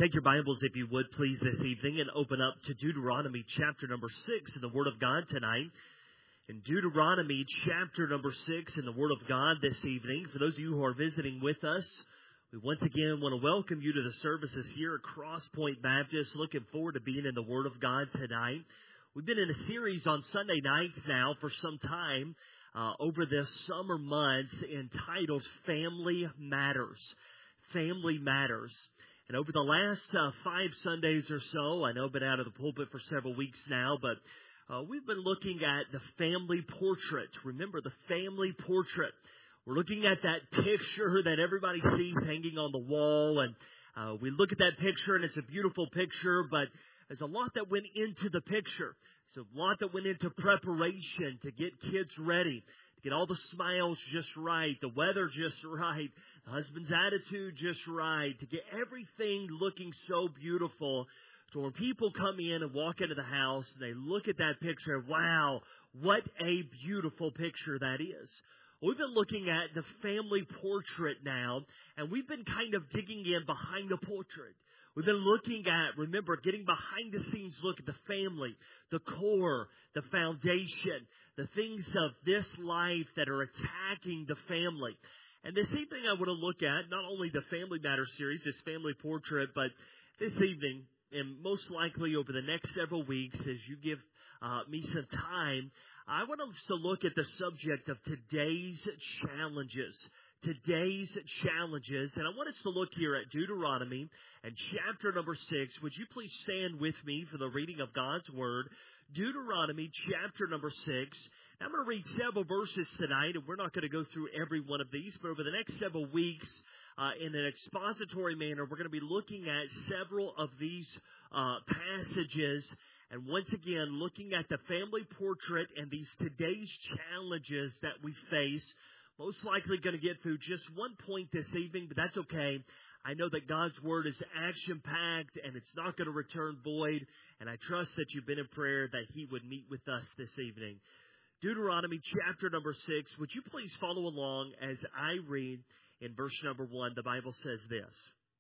Take your Bibles, if you would, please, this evening and open up to Deuteronomy chapter number 6 in the Word of God tonight. In Deuteronomy chapter number 6 in the Word of God this evening, for those of you who are visiting with us, we once again want to welcome you to the services here at Cross Point Baptist. Looking forward to being in the Word of God tonight. We've been in a series on Sunday nights now for some time over this summer months entitled Family Matters. Family Matters. And over the last 5 Sundays or so, I know I've been out of the pulpit for several weeks now, but we've been looking at the family portrait. Remember the family portrait. We're looking at that picture that everybody sees hanging on the wall, and we look at that picture, and it's a beautiful picture, but there's a lot that went into the picture. There's a lot that went into preparation to get kids ready, to get all the smiles just right, the weather just right, the husband's attitude just right, to get everything looking so beautiful. So when people come in and walk into the house and they look at that picture, wow, what a beautiful picture that is. We've been looking at the family portrait now, and we've been kind of digging in behind the portrait. We've been looking at, remember, getting behind the scenes look at the family, the core, the foundation, the things of this life that are attacking the family. And this evening I want to look at not only the Family Matters series, this family portrait, but this evening, and most likely over the next several weeks as you give me some time, I want us to look at the subject of today's challenges. Today's challenges. And I want us to look here at Deuteronomy and chapter number 6. Would you please stand with me for the reading of God's Word? Deuteronomy chapter number 6. I'm going to read several verses tonight, and we're not going to go through every one of these, but over the next several weeks, in an expository manner, we're going to be looking at several of these passages, and once again, looking at the family portrait and these today's challenges that we face. Most likely going to get through just one point this evening, but that's okay. I know that God's Word is action-packed, and it's not going to return void, and I trust that you've been in prayer that He would meet with us this evening. Deuteronomy chapter number 6. Would you please follow along as I read in verse number 1. The Bible says this.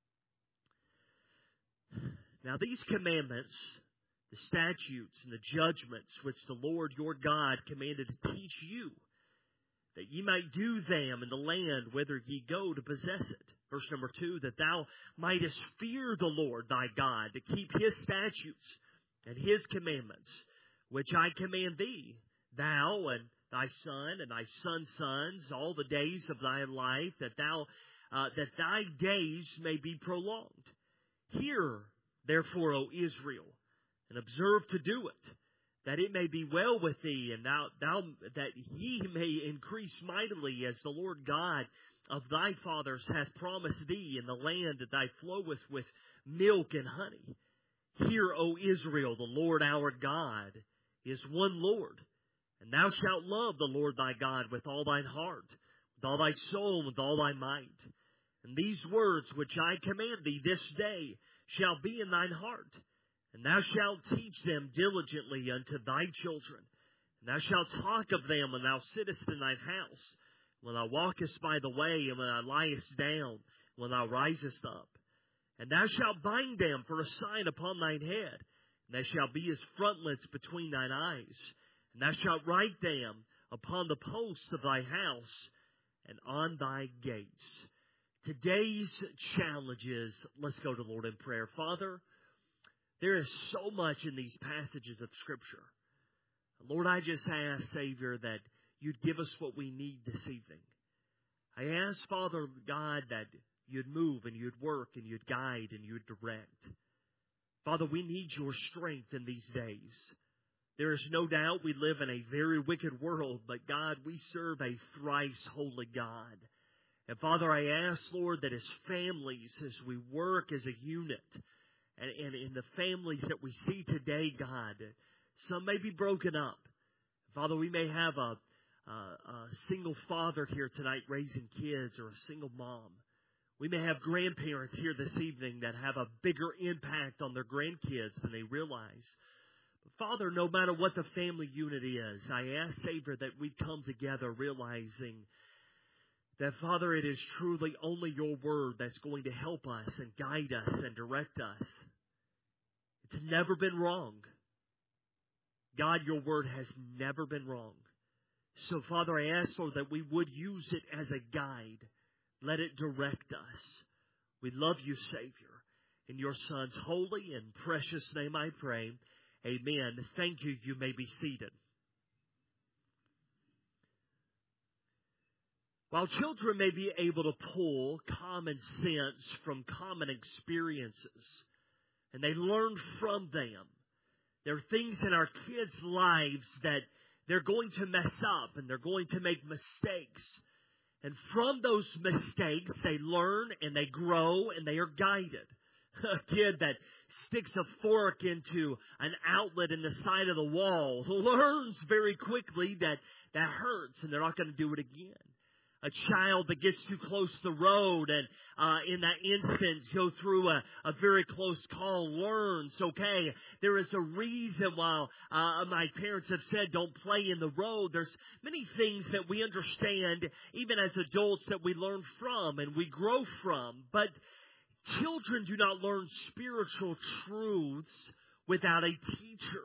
Now these commandments, the statutes and the judgments which the Lord your God commanded to teach you, that ye might do them in the land whither ye go to possess it. Verse number 2, that thou mightest fear the Lord thy God, to keep His statutes and His commandments, which I command thee, thou and thy son and thy son's sons, all the days of thy life, that thy days may be prolonged. Hear, therefore, O Israel, and observe to do it, that it may be well with thee, and that ye may increase mightily, as the Lord God of thy fathers hath promised thee, in the land that thy floweth with milk and honey. Hear, O Israel, the Lord our God is one Lord. And thou shalt love the Lord thy God with all thine heart, with all thy soul, with all thy might. And these words which I command thee this day shall be in thine heart. And thou shalt teach them diligently unto thy children. And thou shalt talk of them when thou sittest in thine house, when thou walkest by the way, and when thou liest down, when thou risest up. And thou shalt bind them for a sign upon thine head, and they shall be as frontlets between thine eyes. And thou shalt write them upon the posts of thy house and on thy gates. Today's challenges, let's go to the Lord in prayer. Father, there is so much in these passages of Scripture. Lord, I just ask, Savior, that you'd give us what we need this evening. I ask, Father God, that you'd move and you'd work and you'd guide and you'd direct. Father, we need your strength in these days. There is no doubt we live in a very wicked world, but God, we serve a thrice holy God. And Father, I ask, Lord, that as families, as we work as a unit, and in the families that we see today, God, some may be broken up. Father, we may have a single father here tonight raising kids, or a single mom. We may have grandparents here this evening that have a bigger impact on their grandkids than they realize. Father, no matter what the family unit is, I ask, Savior, that we come together realizing That, Father, it is truly only your word that's going to help us and guide us and direct us. It's never been wrong. God, your word has never been wrong. So, Father, I ask, Lord, that we would use it as a guide. Let it direct us. We love you, Savior. In your Son's holy and precious name I pray. Amen. Thank you. You may be seated. While children may be able to pull common sense from common experiences, and they learn from them, there are things in our kids' lives that they're going to mess up and they're going to make mistakes. And from those mistakes, they learn and they grow and they are guided. A kid that sticks a fork into an outlet in the side of the wall learns very quickly that that hurts and they're not going to do it again. A child that gets too close to the road and in that instance go through a very close call learns, okay, there is a reason why my parents have said don't play in the road. There's many things that we understand even as adults that we learn from and we grow from. But children do not learn spiritual truths without a teacher.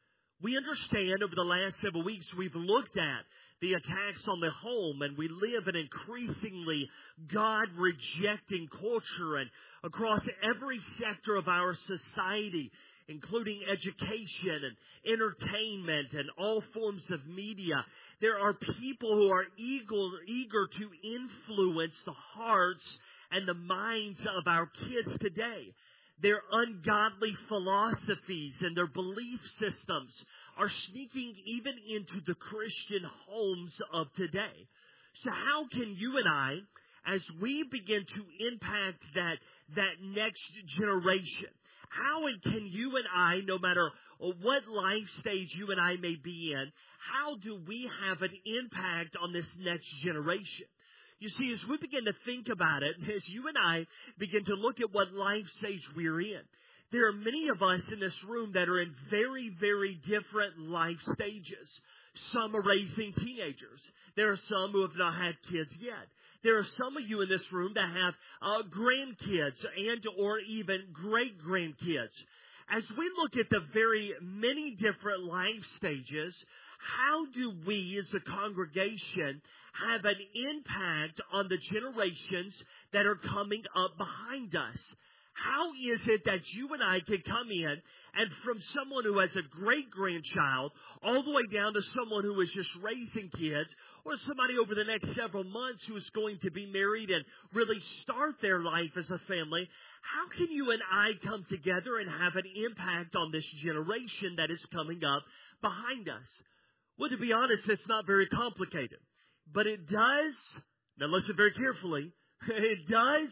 We understand over the last several weeks we've looked at the attacks on the home, and we live in increasingly God-rejecting culture and across every sector of our society, including education and entertainment and all forms of media. There are people who are eager to influence the hearts and the minds of our kids today. Their ungodly philosophies and their belief systems are sneaking even into the Christian homes of today. So how can you and I, as we begin to impact that next generation, how can you and I, no matter what life stage you and I may be in, how do we have an impact on this next generation? You see, as we begin to think about it, as you and I begin to look at what life stage we're in, there are many of us in this room that are in very, very different life stages. Some are raising teenagers. There are some who have not had kids yet. There are some of you in this room that have grandkids and or even great-grandkids. As we look at the very many different life stages, how do we as a congregation have an impact on the generations that are coming up behind us? How is it that you and I can come in and from someone who has a great-grandchild all the way down to someone who is just raising kids or somebody over the next several months who is going to be married and really start their life as a family, how can you and I come together and have an impact on this generation that is coming up behind us? Well, to be honest, it's not very complicated. But it does, now listen very carefully, it does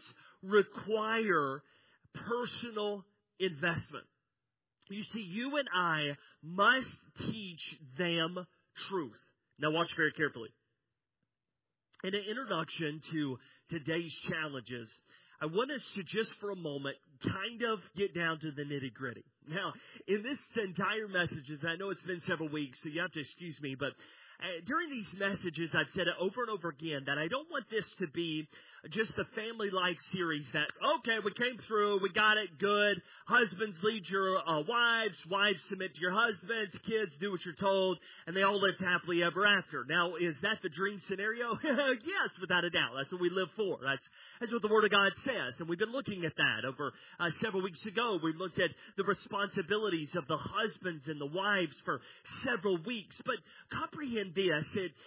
require personal investment. You see, you and I must teach them truth. Now watch very carefully. In an introduction to today's challenges, I want us to just for a moment kind of get down to the nitty-gritty. Now, in this entire messages, I know it's been several weeks, so you have to excuse me, but during these messages, I've said it over and over again that I don't want this to be just a family life series that, okay, we came through, we got it, good. Husbands lead your wives, wives submit to your husbands, kids do what you're told, and they all live happily ever after. Now, is that the dream scenario? Yes, without a doubt. That's what we live for. That's what the Word of God says, and we've been looking at that over several weeks ago. We looked at the responsibilities of the husbands and the wives for several weeks, but comprehend this,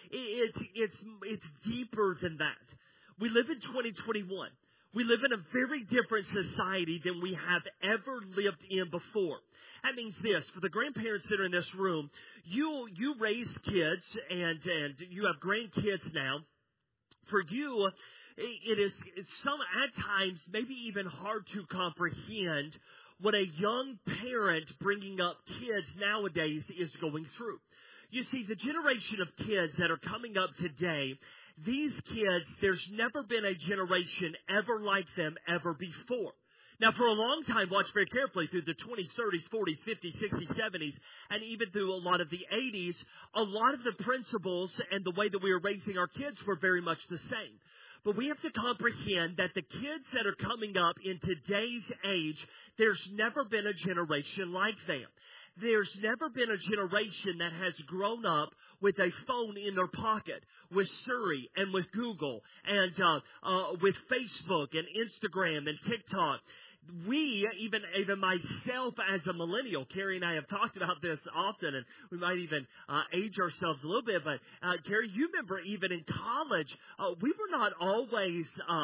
it's deeper than that. We live in 2021. We live in a very different society than we have ever lived in before. That means this, for the grandparents that are in this room, you raised kids and you have grandkids now. For you, it's at times maybe even hard to comprehend what a young parent bringing up kids nowadays is going through. You see, the generation of kids that are coming up today, these kids, there's never been a generation ever like them ever before. Now, for a long time, watch very carefully, through the 20s, 30s, 40s, 50s, 60s, 70s, and even through a lot of the 80s, a lot of the principles and the way that we were raising our kids were very much the same. But we have to comprehend that the kids that are coming up in today's age, there's never been a generation like them. There's never been a generation that has grown up with a phone in their pocket, with Siri and with Google and with Facebook and Instagram and TikTok. We, even myself as a millennial, Carrie and I have talked about this often, and we might even age ourselves a little bit. But Carrie, you remember even in college, we were not always,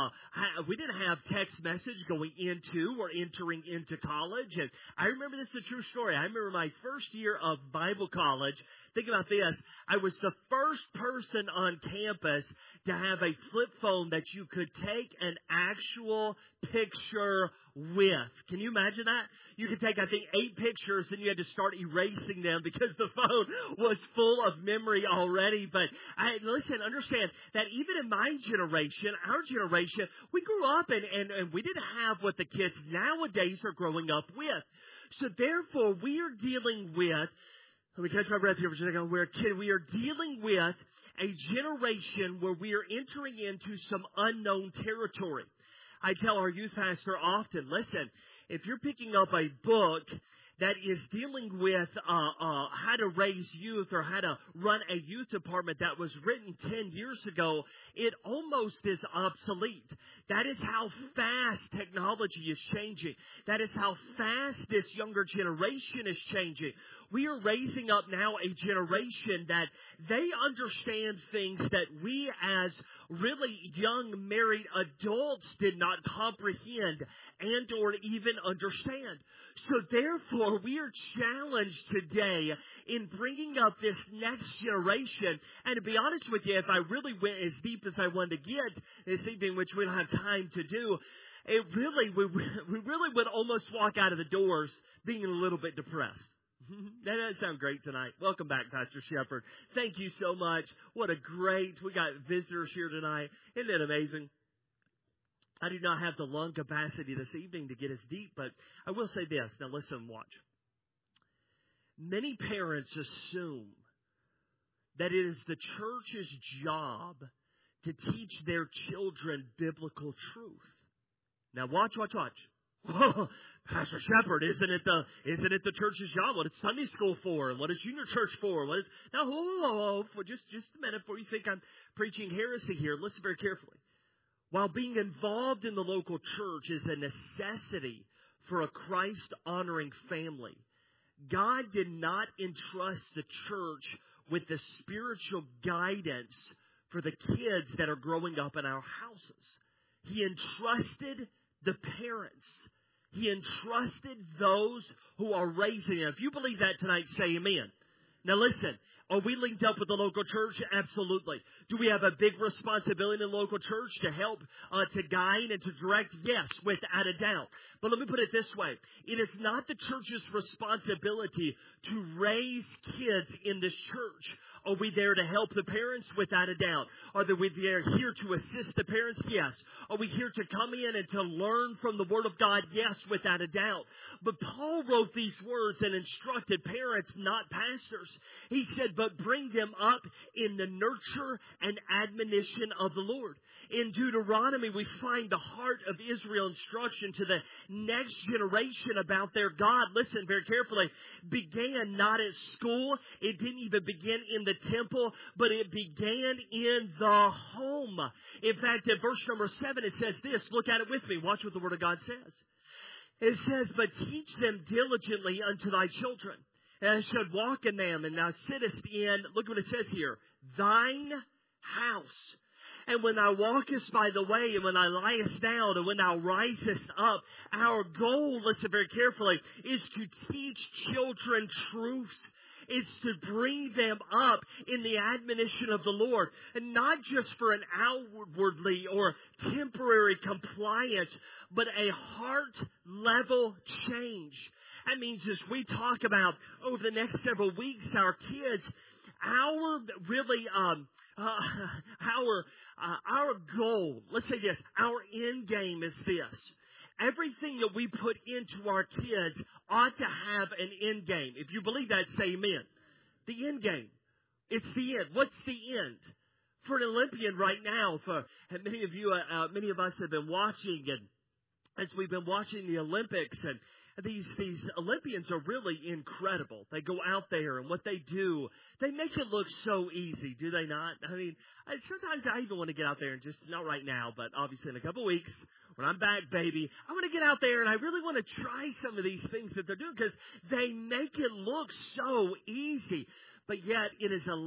we didn't have text message going into or entering into college. And I remember this is a true story. I remember my first year of Bible college. Think about this. I was the first person on campus to have a flip phone that you could take an actual picture with. Can you imagine that? You could take, I think, 8 pictures, then you had to start erasing them because the phone was full of memory already. But listen, understand that even in my generation, our generation, we grew up and we didn't have what the kids nowadays are growing up with. So therefore, we are dealing with, let me catch my breath here for just a second. We are dealing with a generation where we are entering into some unknown territory. I tell our youth pastor often, listen, if you're picking up a book that is dealing with how to raise youth or how to run a youth department that was written 10 years ago, it almost is obsolete. That is how fast technology is changing. That is how fast this younger generation is changing. We are raising up now a generation that they understand things that we as really young married adults did not comprehend and or even understand. So therefore, we are challenged today in bringing up this next generation. And to be honest with you, if I really went as deep as I wanted to get this evening, which we don't have time to do, we really would almost walk out of the doors being a little bit depressed. That doesn't sound great tonight. Welcome back, Pastor Shepard. Thank you so much. We got visitors here tonight. Isn't that amazing? I do not have the lung capacity this evening to get as deep, but I will say this. Now listen, watch. Many parents assume that it is the church's job to teach their children biblical truth. Now watch. Whoa, Pastor Shepard, isn't it the church's job? What is Sunday school for? And what is junior church for? Now, whoa, for just a minute before you think I'm preaching heresy here. Listen very carefully. While being involved in the local church is a necessity for a Christ-honoring family, God did not entrust the church with the spiritual guidance for the kids that are growing up in our houses. He entrusted the parents. He entrusted those who are raising them. If you believe that tonight, say amen. Now listen, are we linked up with the local church? Absolutely. Do we have a big responsibility in the local church to help, to guide and to direct? Yes, without a doubt. But let me put it this way. It is not the church's responsibility to raise kids in this church. Are we there to help the parents? Without a doubt. Are we here to assist the parents? Yes. Are we here to come in and to learn from the Word of God? Yes, without a doubt. But Paul wrote these words and instructed parents, not pastors. He said, but bring them up in the nurture and admonition of the Lord. In Deuteronomy, we find the heart of Israel instruction to the next generation about their God. Listen very carefully. Began not at school. It didn't even begin in the temple, but it began in the home. In fact, in verse number 7, it says this. Look at it with me. Watch what the Word of God says. It says, but teach them diligently unto thy children, and should walk in them, and thou sittest in, look what it says here, thine house. And when thou walkest by the way, and when thou liest down, and when thou risest up, our goal, listen very carefully, is to teach children truth. It's to bring them up in the admonition of the Lord. And not just for an outwardly or temporary compliance, but a heart-level change. That means as we talk about over the next several weeks, our kids, our goal, let's say this, our end game is this. Everything that we put into our kids ought to have an end game. If you believe that, say amen. The end game. It's the end. What's the end? For an Olympian right now, and many of us have been watching, and as we've been watching the Olympics, and these Olympians are really incredible. They go out there, and what they do, they make it look so easy, do they not? I mean, sometimes I even want to get out there and just, not right now, but obviously in a couple of weeks, when I'm back, baby, I want to get out there and I really want to try some of these things that they're doing because they make it look so easy. But yet, it is a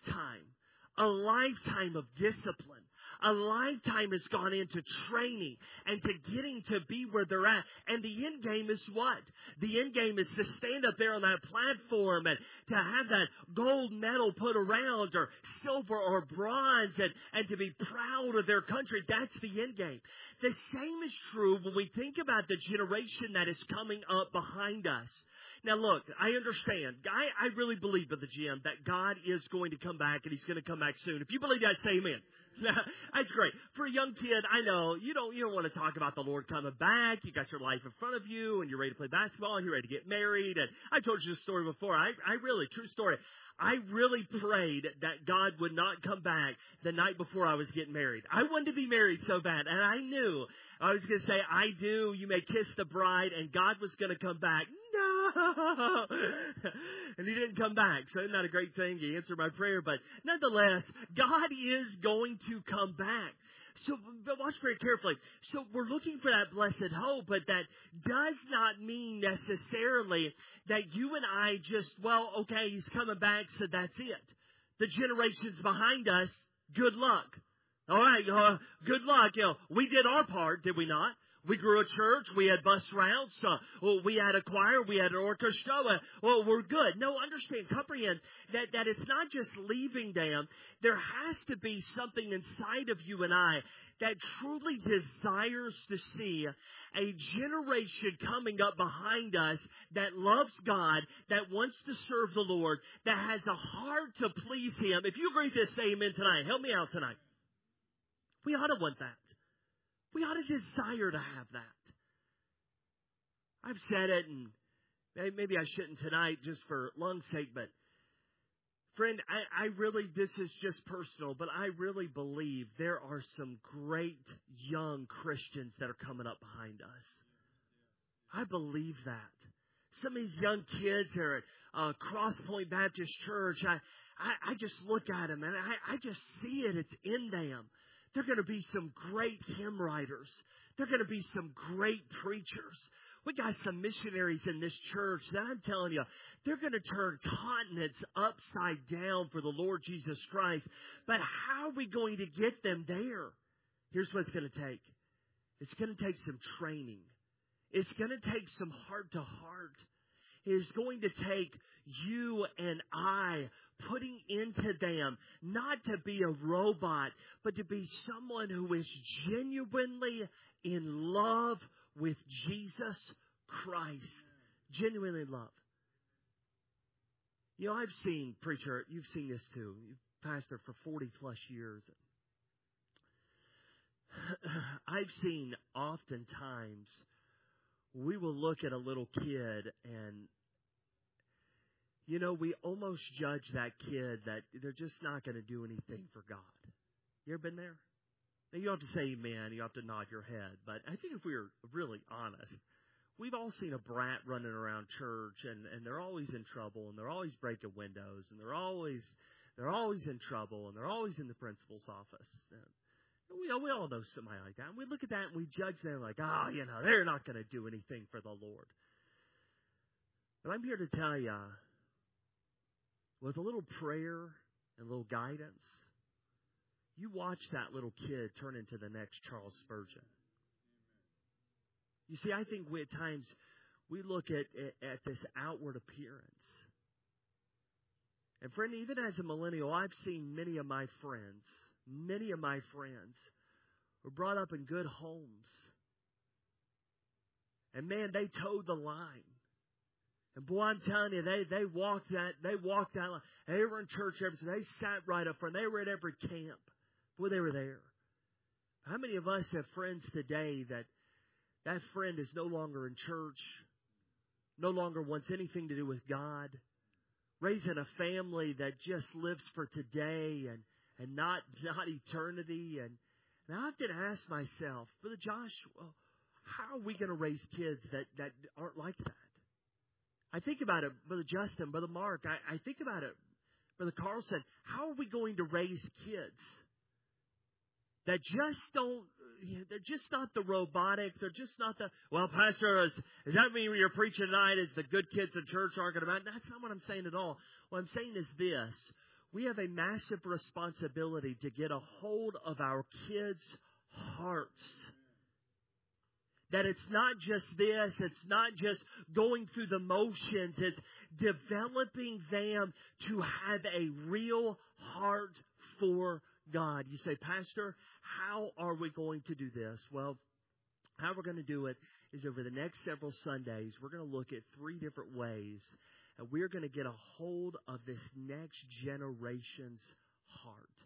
lifetime of discipline. A lifetime has gone into training and to getting to be where they're at. And the end game is what? The end game is to stand up there on that platform and to have that gold medal put around, or silver or bronze, and to be proud of their country. That's the end game. The same is true when we think about the generation that is coming up behind us. Now look, I understand. I really believe at the gym that God is going to come back, and He's going to come back soon. If you believe that, say amen. That's great. For a young kid, I know you don't want to talk about the Lord coming back. You got your life in front of you, and you're ready to play basketball, and you're ready to get married. And I told you this story before. True story. I really prayed that God would not come back the night before I was getting married. I wanted to be married so bad, and I knew I was going to say, I do, you may kiss the bride, and God was going to come back. No! And He didn't come back. So isn't that a great thing? He answered my prayer. But nonetheless, God is going to come back. So, but watch very carefully. So we're looking for that blessed hope, but that does not mean necessarily that you and I just, well, okay, He's coming back, so that's it. The generations behind us, good luck. All right, good luck. We did our part, did we not? We grew a church. We had bus routes. We had a choir. We had an orchestra. We're good. No, understand, comprehend that it's not just leaving them. There has to be something inside of you and I that truly desires to see a generation coming up behind us that loves God, that wants to serve the Lord, that has a heart to please Him. If you agree with this, say amen tonight. Help me out tonight. We ought to want that. We ought to desire to have that. I've said it, and maybe I shouldn't tonight just for lung's sake, but friend, I really, this is just personal, but I really believe there are some great young Christians that are coming up behind us. I believe that. Some of these young kids are at Cross Point Baptist Church. I just look at them, and I just see it. It's in them. They're going to be some great hymn writers. They're going to be some great preachers. We got some missionaries in this church that I'm telling you, they're going to turn continents upside down for the Lord Jesus Christ. But how are we going to get them there? Here's what it's going to take. It's going to take some training. It's going to take some heart to heart. It is going to take you and I putting into them not to be a robot, but to be someone who is genuinely in love with Jesus Christ. Genuinely in love. You know, I've seen, preacher, you've seen this too. You've pastored for 40 plus years. I've seen oftentimes we will look at a little kid and, you know, we almost judge that kid that they're just not going to do anything for God. You ever been there? Now, you don't have to say amen. You have to nod your head. But I think if we were really honest, we've all seen a brat running around church, and they're always in trouble, and they're always breaking windows, and they're always in trouble, and they're always in the principal's office. And we all know somebody like that. And we look at that and we judge them like, they're not going to do anything for the Lord. But I'm here to tell you, with a little prayer and a little guidance, you watch that little kid turn into the next Charles Spurgeon. You see, I think at times we look at this outward appearance. And friend, even as a millennial, I've seen many of my friends were brought up in good homes. And man, they towed the line. And boy, I'm telling you, they walked that line. They were in church every day. They sat right up front. They were at every camp. Boy, they were there. How many of us have friends today that friend is no longer in church, no longer wants anything to do with God, raising a family that just lives for today and not eternity. And I often ask myself, Brother Josh, well, how are we going to raise kids that aren't like that? I think about it, Brother Justin, Brother Mark. I think about it, Brother Carlson. How are we going to raise kids that just don't, they're just not the robotic, they're just not the, well, Pastor, does that mean what you're preaching tonight is the good kids in church aren't going to matter? That's not what I'm saying at all. What I'm saying is this. We have a massive responsibility to get a hold of our kids' hearts. That it's not just this, it's not just going through the motions, it's developing them to have a real heart for God. You say, Pastor, how are we going to do this? Well, how we're going to do it is over the next several Sundays, we're going to look at 3 different ways, and we're going to get a hold of this next generation's heart.